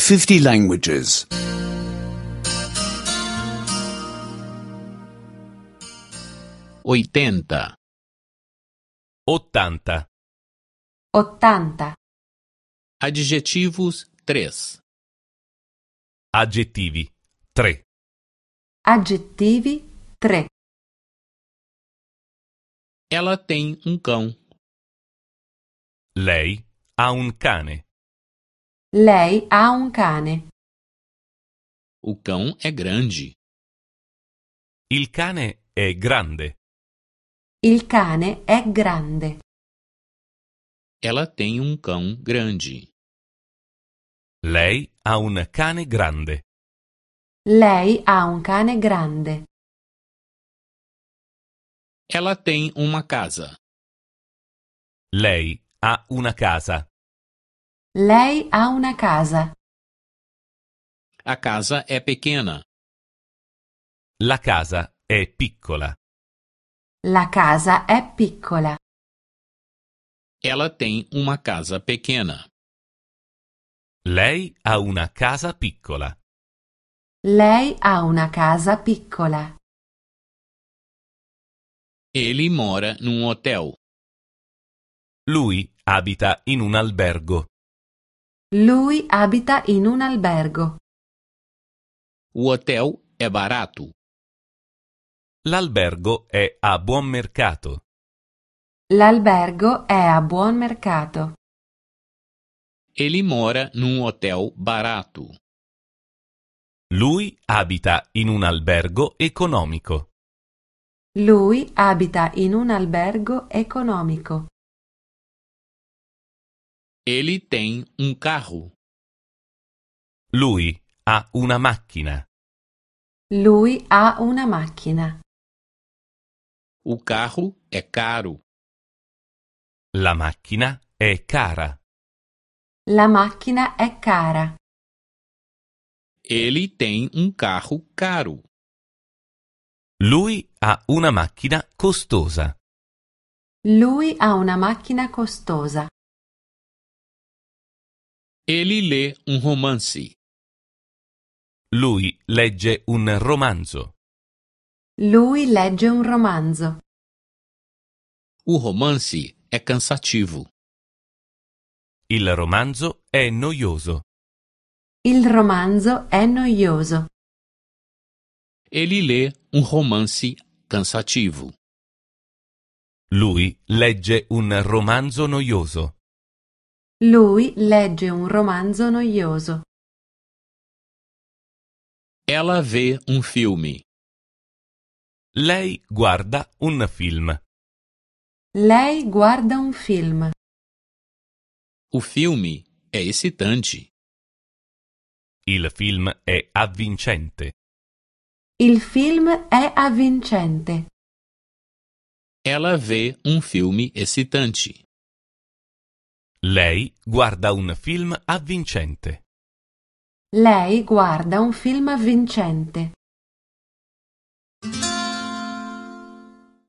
50 languages. 80. 80. 80. Adjetivos 3. Aggettivi 3. Aggettivi 3. Ela tem cão. Lei ha un cane. Lei ha un cane. O cão é grande. Il cane è grande. Il cane è grande. Ela tem cão grande. Lei ha un cane grande. Lei ha un cane grande. Ela tem uma casa. Lei ha una casa. Lei ha una casa. A casa é pequena. La casa è piccola. La casa è piccola. Ela tem uma casa pequena. Lei ha una casa piccola. Lei ha una casa piccola. Ele mora num hotel. Lui abita in un albergo. Lui abita in un albergo. O hotel é barato. L'albergo è a buon mercato. L'albergo è a buon mercato. Ele mora num hotel barato. Lui abita in un albergo economico. Lui abita in un albergo economico. Ele tem carro. Lui ha una macchina. Lui ha una macchina. O carro é caro. La macchina è cara. La macchina è cara. Ele tem carro caro. Lui ha una macchina costosa. Lui ha una macchina costosa. Ele lê romance. Lui legge un romanzo. Lui legge un romanzo. O romance é cansativo. Il romanzo è noioso. Il romanzo è noioso. Ele lê romance cansativo. Lui legge un romanzo noioso. Lui legge un romanzo noioso. Ela vê filme. Lei guarda un film. Lei guarda un film. O filme é excitante. Il film è avvincente. Il film è avvincente. Ela vê filme excitante. Lei guarda un film avvincente. Lei guarda un film avvincente.